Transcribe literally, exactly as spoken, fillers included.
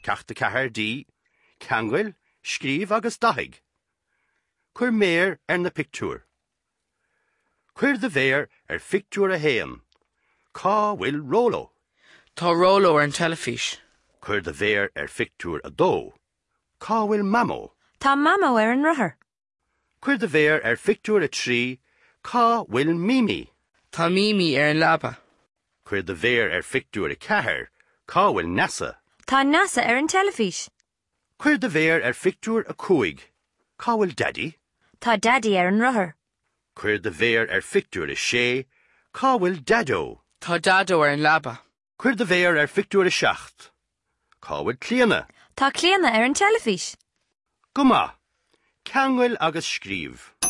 Ceachta cethir dí, ceangail, scríomh agus dathig. Cuir méir ar na pictiúr. Cuir de bhéir ar fictiúr a héan. Cá bhfuil Rollo. Tá Rollo ar an telefís. Cuir de bhéir ar fictiúr a dó. Cá bhfuil Mamo. Tá Mamo ar an ruthair. Cuir de bhéir ar fictiúr a trí. Cá bhfuil Mimi. Tá Mimi ar an labba. Cuir de bhéir ar fictiúr a cethir. Cá bhfuil Nasa. Tá Nasa ar an telefís. Cuir de bhéir ar fictiúr a cúig. Cá bhfuil Daddy. Tá Daddy ar an ruthair. Cuir de bhéir ar fictiúr a sé. Cá bhfuil Dado. Tá Dado ar an labba. Cuir de bhéir ar fictiúr a seacht. Cá bhfuil Cléana. Tá Cléana ar an telefís. Go maith, ceangail agus scríomh.